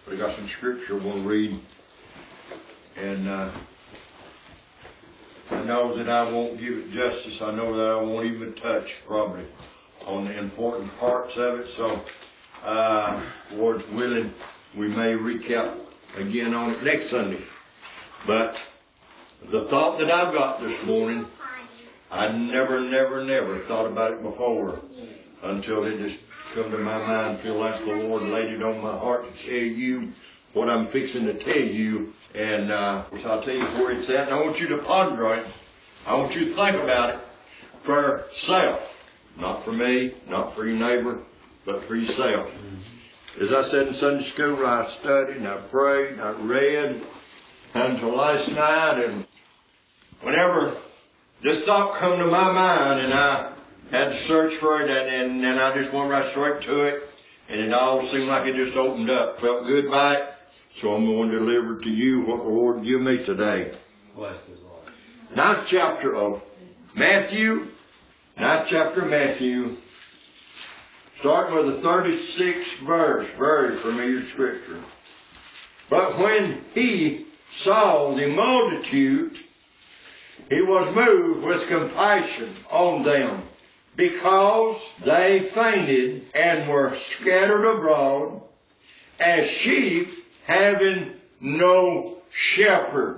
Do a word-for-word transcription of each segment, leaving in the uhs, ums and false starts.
But I got some scripture I want to read. And uh, I know that I won't give it justice. I know that I won't even touch probably on the important parts of it. So, uh, Lord's willing, we may recap again on it next Sunday. But the thought that I've got this morning, I never, never, never thought about it before until it just come to my mind. Feel like the Lord laid it on my heart to tell you what I'm fixing to tell you. And uh, I'll tell you where it's at. And I want you to ponder on it. I want you to think about it for self. Not for me, not for your neighbor, but for yourself. As I said in Sunday school, I studied and I prayed and I read until last night. And whenever this thought come to my mind and I had to search for it and, and, and I just went right straight to it. And it all seemed like it just opened up. Felt good by it. So I'm going to deliver to you what the Lord give me today. Bless the Lord. Ninth chapter of Matthew. Ninth chapter of Matthew. Starting with the thirty-sixth verse. Very familiar scripture. But when he saw the multitude, he was moved with compassion on them, because they fainted and were scattered abroad as sheep having no shepherd.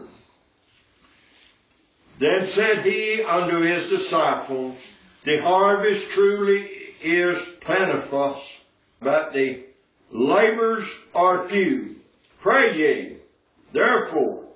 Then said he unto his disciples, the harvest truly is plentiful, but the labors are few. Pray ye, therefore,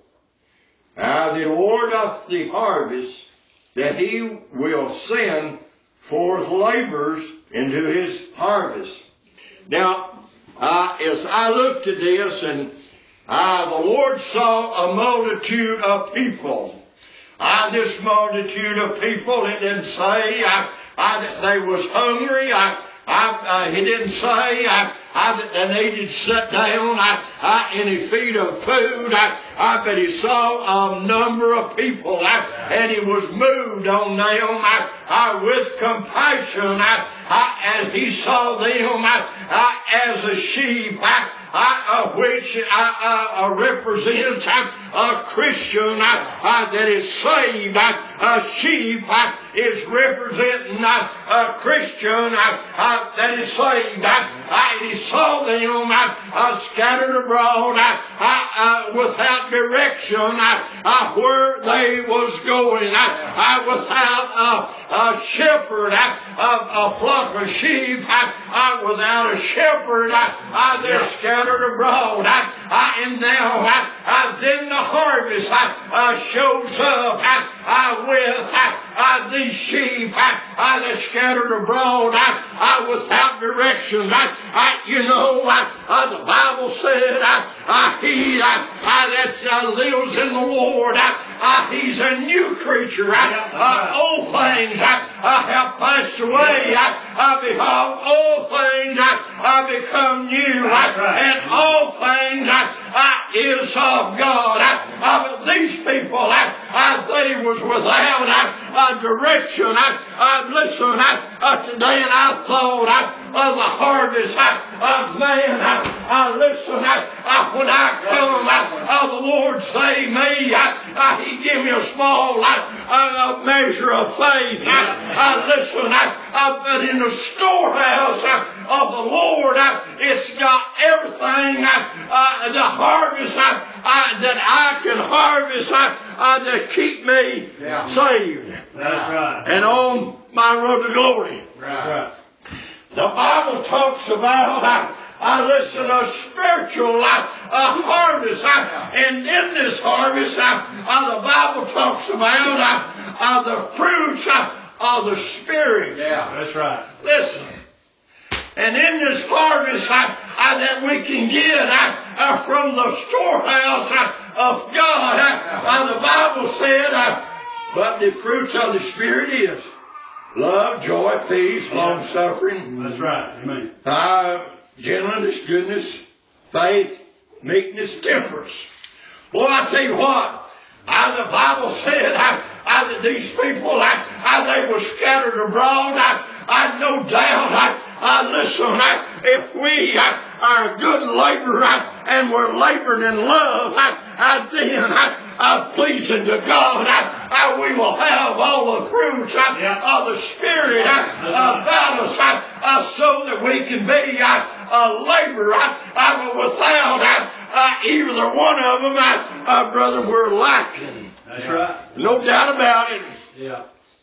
now the Lord of the harvest, that he will send forth laborers into his harvest. Now, Uh, as I looked at this, and uh, the Lord saw a multitude of people. Uh, this multitude of people, it didn't say uh, uh, that they was hungry. Uh, uh, uh, he didn't say uh, uh, that they needed to sit down uh, uh, any feed of food. Uh, uh, but he saw a number of people, uh, and he was moved on them uh, uh, with compassion. Uh, Uh, as he saw them uh, uh, as a sheep, uh, uh, uh, which uh, uh, uh, represents uh, a Christian uh, uh, that is saved. Uh, a sheep uh, is representing uh, a Christian uh, uh, that is saved. Uh, uh, and he saw them uh, uh, scattered abroad uh, uh, uh, without direction uh, uh, where they was going, uh, uh, without uh, a shepherd, uh, uh, a flock of sheep uh, uh, without a shepherd. Uh, uh, they're scattered abroad. Uh, uh, and now uh, uh, then the harvest uh, uh, shows up uh, uh, with uh, uh, these sheep uh, uh, they're scattered abroad uh, uh, without direction. Uh, uh, you know, uh, uh, the Bible said uh, uh, he uh, uh, that uh, lives in the Lord, uh, uh, he's a new creature. Uh, uh, old things uh, uh, have passed away. Uh, uh, behold, all things uh, uh, become new. Uh, and all things uh, uh, is of God. Uh, uh, but these people, uh, uh, they was without uh, uh, direction. Uh, uh, listen, uh, uh, today and I thought uh, of the harvest. Uh, uh, man, uh, uh, listen, uh, uh, when I come, uh, uh, the Lord saved me. Uh, uh, he gave me a small uh, uh, measure of faith. Uh, uh, listen, uh, uh, but in the storehouse uh, of the Lord, uh, it's got everything, uh, uh, the harvest uh, uh, that I can harvest uh, uh, to keep me yeah. saved. That's right. And on my road to glory. Right. The Bible talks about, uh, uh, listen, a spiritual uh, uh, harvest. Uh, and in this harvest, uh, uh, the Bible talks about uh, uh, the fruits uh, of the Spirit. Yeah, that's right. Listen. And in this harvest uh, uh, that we can get uh, uh, from the storehouse uh, of God, uh, uh, the Bible said, uh, but the fruits of the Spirit is love, joy, peace, long-suffering. That's right. Amen. Uh, gentleness, goodness, faith, meekness, temperance. Boy, I tell you what, uh, the Bible said uh, uh, that these people, uh, uh, they were scattered abroad. Uh, I no doubt, I, I listen, I, if we uh, are a good laborer uh, and we're laboring in love, I, I, then I, I pleasing to God, I, I, we will have all the fruits I, Yeah. of the Spirit I, about us, I, I, so that we can be I, a laborer. I, I, without I, I, either one of them, I, I, brother, we're lacking. That's right. No doubt about it. Yeah.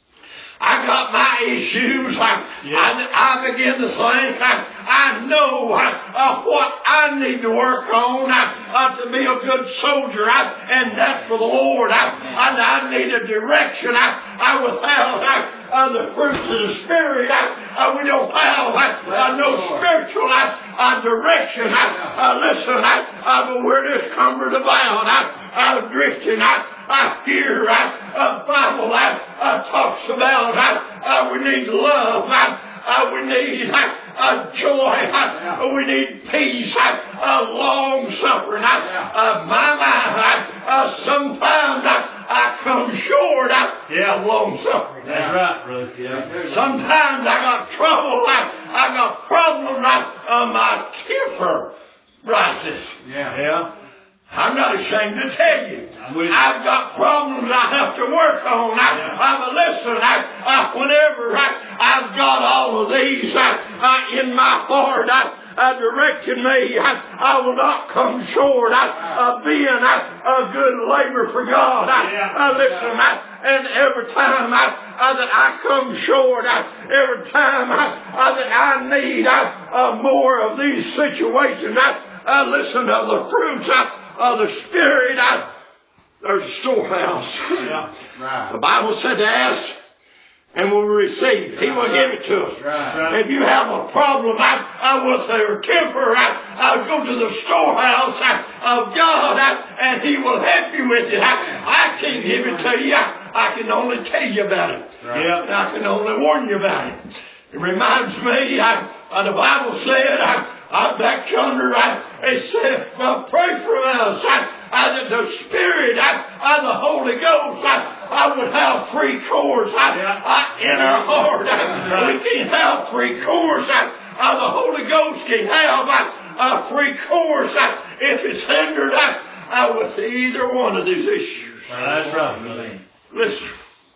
I got my issues. I, Yes. I, I begin to think. I, I know I, uh, what I need to work on I, uh, to be a good soldier. I, and that for the Lord. I, I, I need a direction. I, I without I, uh, the fruits of the Spirit. I, uh, we don't have I, uh, no spiritual I, uh, direction. I, uh, listen, I, uh, but we're just cumbered about. I, I'm drifting. I, I hear I, a Bible I, I talks about I, I, we need love. I, I, we need I, uh, joy. I, we need peace. I, uh, long suffering. I, uh, my mind. I, uh, sometimes I, I come short I, Yeah. of long suffering. That's right, brother. Yeah. Sometimes I got trouble. I, I got problems. I, uh, my temper rises. Yeah. Yeah. I'm not ashamed to tell you. I'm with you. I've got problems I have to work on. I, Yeah. I'm a listen. I, I, whenever I, I've got all of these I, I, in my heart, I, I directing me. I, I will not come short I, of being I, a good labor for God. I, Yeah. I listen. I, and every time I, I, that I come short, I, every time I, I, that I need I, uh, more of these situations, I, I listen to the fruits I, of the Spirit. I, there's a storehouse. Yeah. Right. The Bible said to ask and we'll receive. He will give it to us. Right. If you have a problem I, I with your temper, I, I go to the storehouse I, of God I, and He will help you with it. I, I can't give it to you. I, I can only tell you about it. Right. And I can only warn you about it. It reminds me, I, uh, the Bible said, I, I back yonder, I, it said, uh, pray for us. I, I, that the Spirit, I, I, the Holy Ghost, I, I would have free course I, Yeah. I, in our heart. I, we can't have free course. I, I, the Holy Ghost can have I, a free course I, if it's hindered I, I, with either one of these issues. That's right, brother. Listen,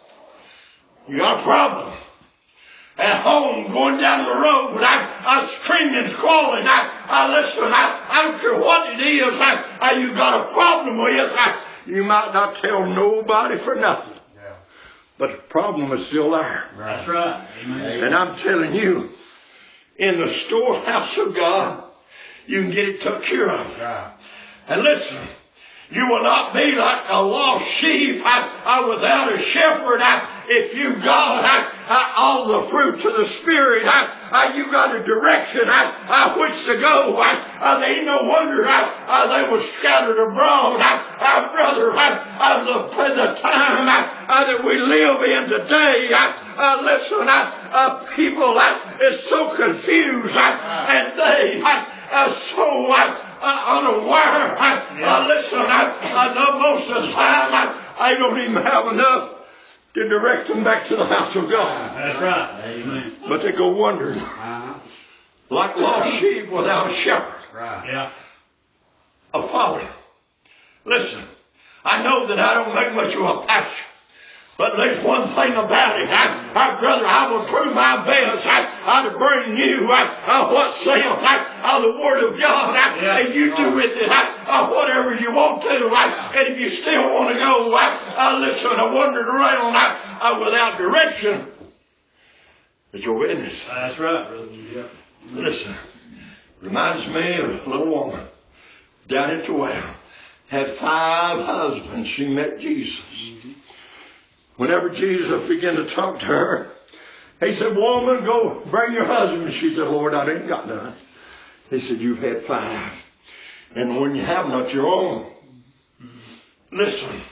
you got a problem. At home, going down the road, I, I screaming and squalling. I, I listen. I, I don't care what it is. I, I, you got a problem with. I, you might not tell nobody for nothing, Yeah. but the problem is still there. That's right. Amen. And I'm telling you, in the storehouse of God, you can get it took care of. Right. And listen, you will not be like a lost sheep I, I, without a shepherd. I, if you got I, I, all the fruits of the Spirit, I, I, you got a direction I, I, which to go. I, I, they ain't no wonder I, I, they were scattered abroad. I, I, brother, I, I, the, the time I, I, that we live in today, I, I, listen, I, uh, people I, is so confused I, and they I, are so I, Uh, unaware. I, Yeah. I listen, I, I know most of the time I, I don't even have enough to direct them back to the house of God. That's right. Amen. But they go wandering Uh-huh. like lost sheep without a shepherd, Right. Yeah. a father. Listen, I know that I don't make much of a pastor. But there's one thing about it. I, I, brother, I will prove my best. I, I to bring you I, I, what saith I, I, the Word of God. I, Yeah. and you do with it I, I, whatever you want to. I, and if you still want to go, I, I listen, I wandered around I, I, without direction. It's your witness. That's right, brother. Yeah. Listen, reminds me of a little woman down at the well. Had five husbands. She met Jesus. Mm-hmm. Whenever Jesus began to talk to her, He said, woman, go bring your husband. She said, Lord, I ain't got none. He said, you've had five. And when you have not your own. Listen.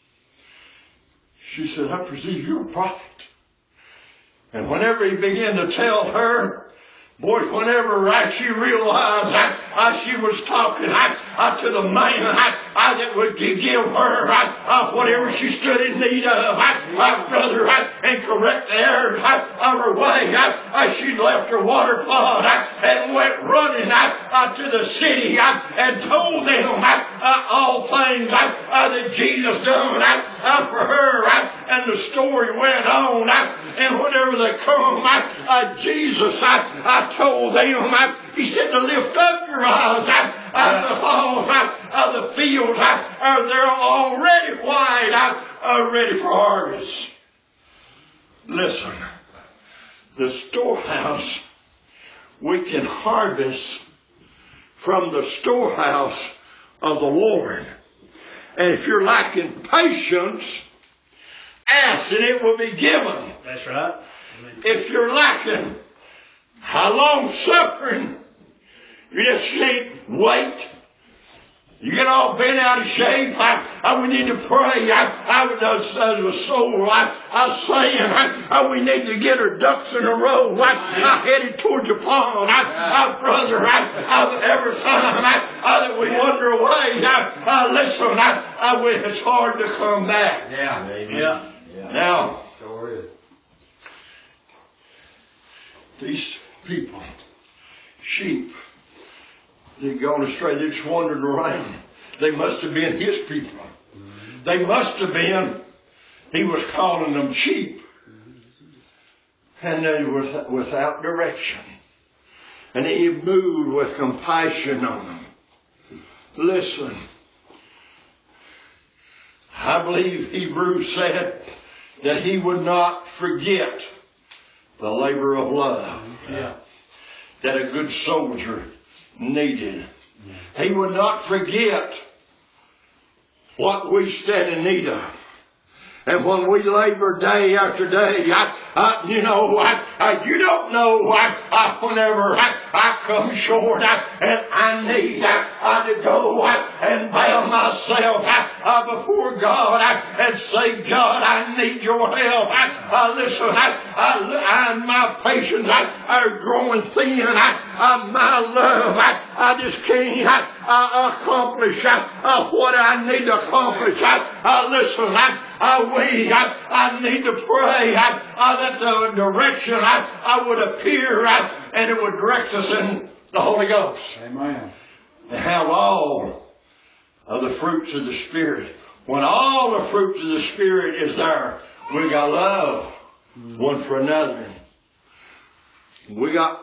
She said, I presume you're a prophet. And whenever he began to tell her, boy, whenever I, she realized I, I, she was talking I, I, to the man I, I, that would give her I, I, whatever she stood in need of, I, I, brother, I, and correct the errors I, of her way. I, I, she left her water pot I, and went running I, I, to the city I, and told them I, I, all things I, I, that Jesus done I, I, for her. I, and the story went on. I, and whenever they come, I, I, Jesus, I, I told them, I, He said to lift up your eyes. I, I, the halls of the fields I, are they're already white, I, are ready for harvest. Listen, the storehouse, we can harvest from the storehouse of the Lord. And if you're lacking patience, ask and it will be given. That's right. If you're lacking how long suffering, you just can't wait. You get all bent out of shape. I, I, we need to pray. I, I was as a soul. I, I was saying, I, I, we need to get our ducks in a row. I, I headed towards the pond. I, I brother, I, I, every time I, I, that we wander away, I, I listen. I, I, it's hard to come back. Yeah, yeah. yeah. Now, these people, sheep, they'd gone astray. They just wandered around. They must have been His people. Mm-hmm. They must have been. He was calling them sheep. Mm-hmm. And they were without direction. And He moved with compassion on them. Listen. I believe Hebrews said that He would not forget the labor of love. Yeah. That a good soldier needed. He would not forget what we stand in need of. And when we labor day after day, I, I, you know, I, I, you don't know, I, I, whenever I, I come short, I, and I need, I, I to go I, and bow myself I, I, before God I, and say, God, I need your help. I, I listen, I, I, I, my patience I, are growing thin. I, I, my love, I, I just can't I, I accomplish I, I, what I need to accomplish. I, I listen, I, I, we, I, I need to pray I, I, that the direction I, I would appear I, and it would direct us in the Holy Ghost. Amen. And have all of the fruits of the Spirit. When all the fruits of the Spirit is there, we got love one for another. We got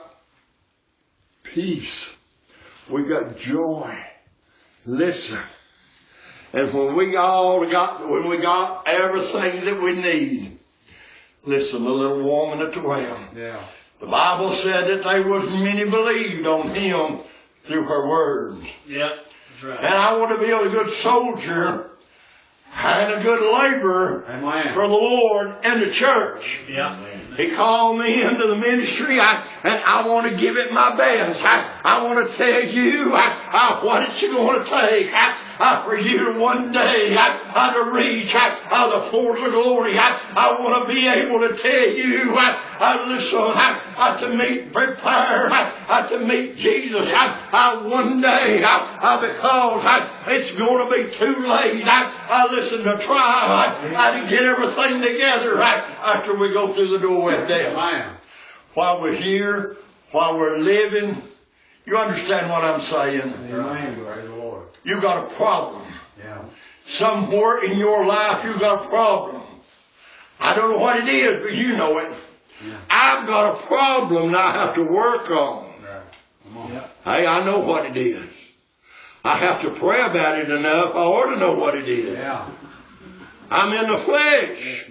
peace. We got joy. Listen. And when we all got, when we got everything that we need, listen, the little woman at the well. Yeah. The Bible said that there was many believed on Him through her words. Yeah, that's right. And I want to be a good soldier and a good laborer Amen. For the Lord and the church. Yeah. He called me into the ministry, I, and I want to give it my best. I, I want to tell you I, I, what it's going to take I, I, for you to one day I, I, to reach I, I, the portals of glory. I, I want to be able to tell you, I, I, listen, I, I, to meet, prepare, I, I, to meet Jesus. I, I, one day, I, I, because I, it's going to be too late. I, I listen to try I, I, to get everything together I, after we go through the door. Death. While we're here, while we're living, you understand what I'm saying? Amen. You got a problem. Yeah. Somewhere in your life you got a problem. I don't know what it is, but you know it. Yeah. I've got a problem that I have to work on. Right. Come on. Yeah. Hey, I know what it is. I have to pray about it enough. I ought to know what it is. Yeah. I'm in the flesh.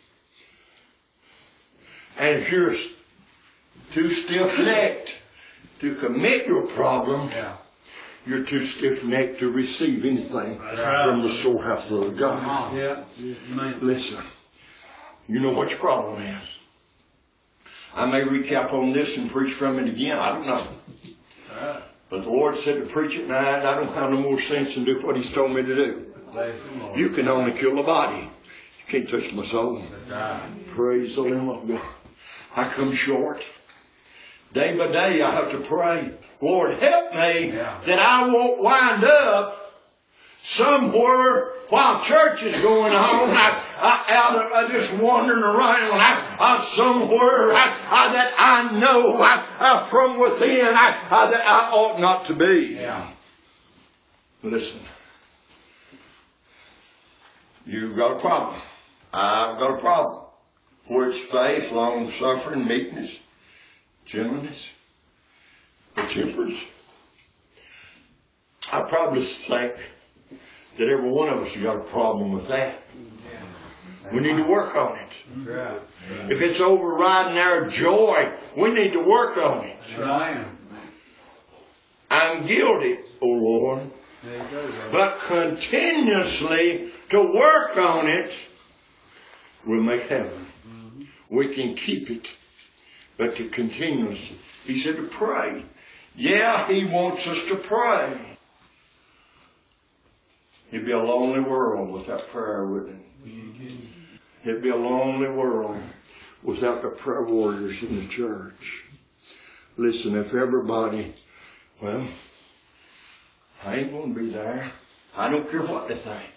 And if you're too stiff-necked to commit your problem, yeah. you're too stiff-necked to receive anything right. from the storehouse of God. Yeah. Listen, you know what your problem is. I may recap on this and preach from it again. I don't know. Right. But the Lord said to preach it, and I, I don't have no more sense than do what He's told me to do. You can only kill the body. You can't touch my soul. Right. Praise the Lamb of God. I come short. Day by day I have to pray, Lord, help me Yeah. that I won't wind up somewhere while church is going on, I, I, out of, I just wandering around, I, I somewhere I, I, that I know I, I, from within I, I, that I ought not to be. Yeah. Listen, you've got a problem. I've got a problem. For it's faith, long suffering, meekness, gentleness, and temperance. I probably think that every one of us has got a problem with that. We need to work on it. Yeah. If it's overriding our joy, we need to work on it. Amen. I'm guilty, O Lord. There you go, brother. But continuously to work on it will make heaven. Mm-hmm. We can keep it. But to continuously. He said to pray. Yeah, He wants us to pray. It'd be a lonely world without prayer, wouldn't it? Mm-hmm. It'd be a lonely world without the prayer warriors in the church. Listen, if everybody, well, I ain't going to be there. I don't care what they think.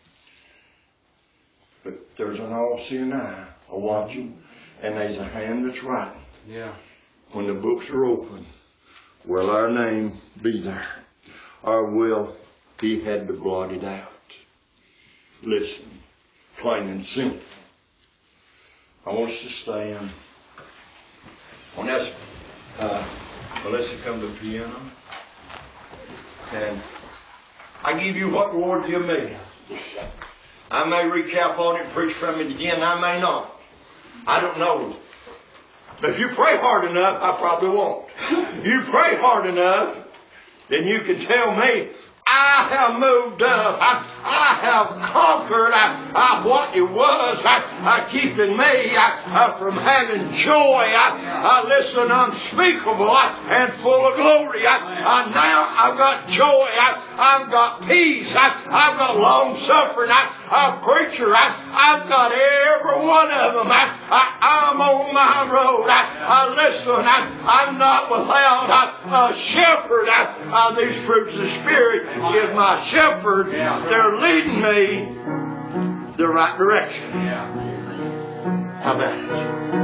But there's an all-seeing eye, a watching, and there's a hand that's writing. Yeah. When the books are open, will our name be there? Or will He had to blot it out? Listen, plain and simple. I want us to stand. I want us, uh, Melissa come to the piano. And I give you what the Lord give me. I may recap on it and preach from it again. I may not. I don't know. But if you pray hard enough, I probably won't. If you pray hard enough, then you can tell me, I have moved up. I, I have conquered I, I, what it was I, I keeping me I, I, from having joy. I, I listen, unspeakable I, and full of glory. I, I, now I've got joy. I, I've got peace. I, I've got long suffering. I, I'm a preacher. I, I've got every one of them. I, I, I'm on my road. I, I listen. I, I'm not without I, a shepherd. I, I, these fruits of the Spirit is my shepherd. Yeah. They're leading me the right direction. Yeah. How about it?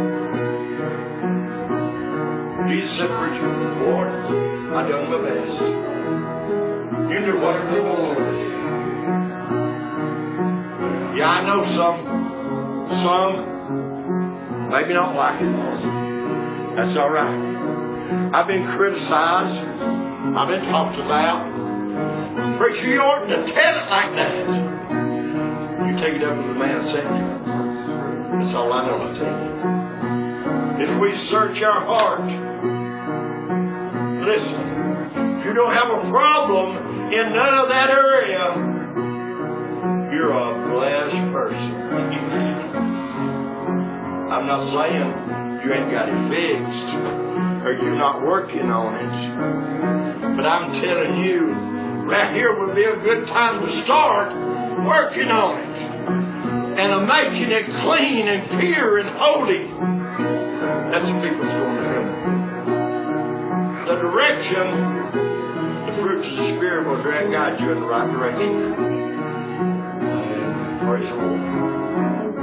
Jesus said, preacher, Lord, I done my best. You do whatever you want. Yeah, I know some, some maybe don't like it. That's all right. I've been criticized. I've been talked about. Preacher, you oughtn't to tell it like that. You take it up to the man sitting you. That's all I know to tell you. If we search our heart, listen, if you don't have a problem in none of that area, you're a blessed person. I'm not saying you ain't got it fixed or you're not working on it. But I'm telling you, right here would be a good time to start working on it. And of making it clean and pure and holy. That's people's going to heaven. The direction, the fruits of the Spirit will direct guide you in the right direction. Praise the Lord.